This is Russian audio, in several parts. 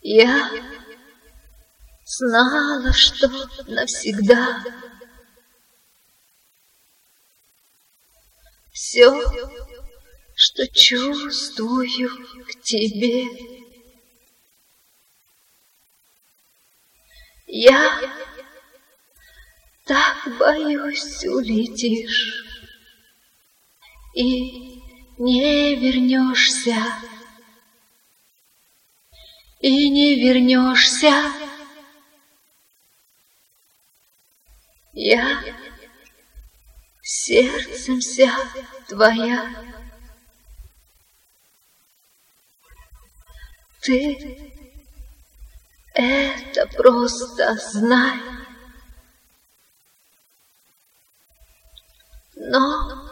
Я знала, что навсегда все, что чувствую к тебе, я так боюсь, улетишь и не вернешься, и не вернешься. Я сердцем вся твоя. Ты это просто знай. Но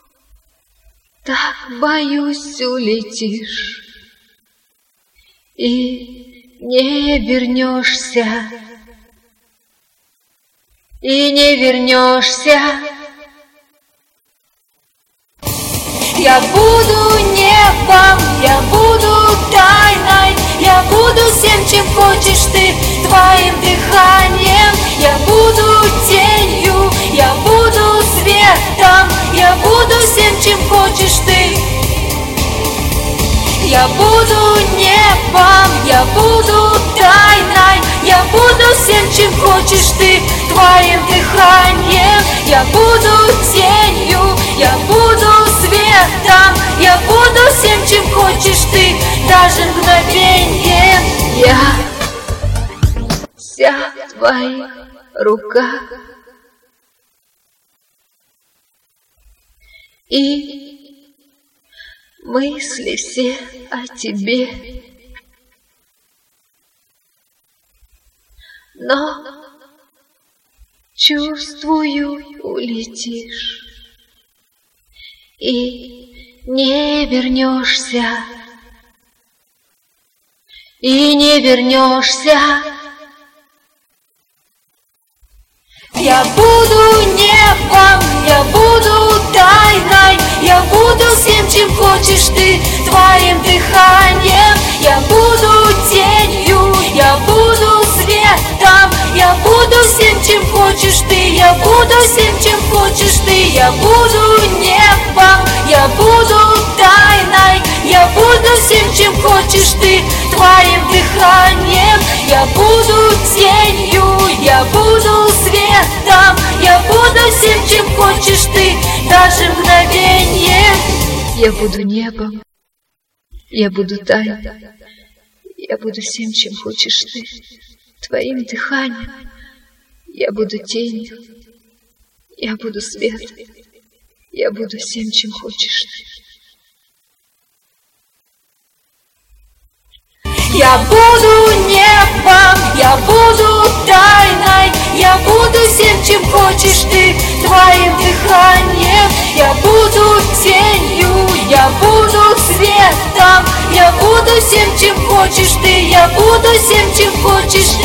так боюсь, улетишь и не вернешься, и не вернешься. Я буду небом, я буду тайной, я буду всем, чем хочешь ты, твоим дыханием. Я буду тенью, я буду светом, я буду всем, чем хочешь ты. Я буду небом, я буду тайной, я буду всем, чем хочешь ты, твоим дыханием. Я буду тенью, я буду светом, я буду всем, чем хочешь ты, даже мгновеньем. Я вся в твоих руках, и мысли все о тебе. Но чувствую, улетишь и не вернешься, и не вернешься. Я буду небом, я буду тайной, я буду всем, чем хочешь ты, твоим дыханием. Я буду тенью, я буду светом, я буду всем, чем хочешь ты, я буду всем, чем хочешь ты. Я буду небом, я буду тайной, я буду всем, чем хочешь ты, твоим дыханием. Я буду тенью, я буду светом, я буду всем, чем хочешь ты, даже мгновенье. Я буду небом, я буду тайной, я буду всем, чем хочешь ты, твоим дыханием. Я буду тенью, я буду светом, я буду всем, чем хочешь ты. Я буду небом, я буду тайной, я буду всем, чем хочешь ты, твоим дыханием. Я буду тенью, я буду светом, я буду всем, чем хочешь ты, я буду всем, чем хочешь